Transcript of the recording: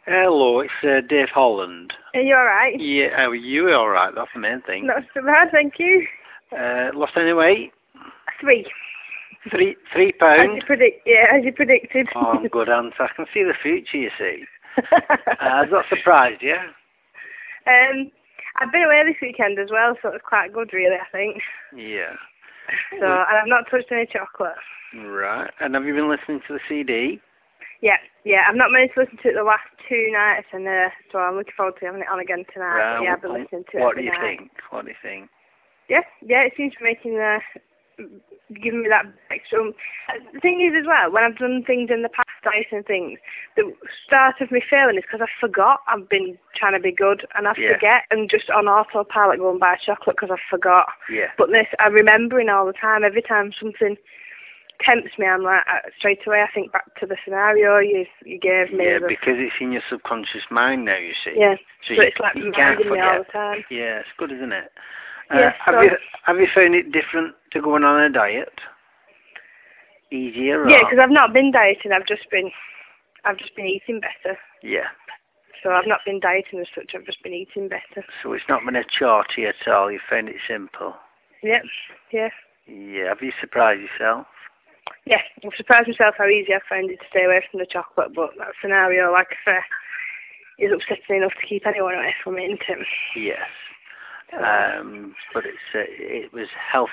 Hello, it's Dave Holland. Are you alright? Yeah, how are you? All right, that's the main thing. Not so bad, thank you. Lost any weight? 3. Three pounds? As you predicted. Oh, good answer. I can see the future, you see. Has that surprised you? I've been away this weekend as well, so it was quite good, really, I think. Yeah. So, and I've not touched any chocolate. Right. And have you been listening to the CD? Yeah. I've not managed to listen to it the last 2 nights, and so I'm looking forward to having it on again tonight. Right. But yeah, I've been listening to it What do every you night. think? What do you think? Yeah, it seems to be giving me that extra. The thing is as well, when I've done things in the past, diets and things, the start of me failing is because I forgot I've been trying to be good, and I forget and just on autopilot go and buy chocolate because I forgot. Yeah. But this, I'm remembering all the time. Every time something tempts me, I'm like, straight away I think back to the scenario you gave me. Yeah, because it's in your subconscious mind now, you see. Yeah, so it's like reminding me all the time. Yeah, it's good, isn't it? Yeah, have you found it different to going on a diet? Easier? Yeah, because I've not been dieting. I've just been eating better. Yeah. So I've not been dieting as such. I've just been eating better. So it's not been a chore to you at all. You found it simple. Yep. Yeah. Yeah. Have you surprised yourself? Yeah, I've surprised myself how easy I found it to stay away from the chocolate. But that scenario, like I say, is upsetting enough to keep anyone away from it, isn't it? Yes. But it was healthy.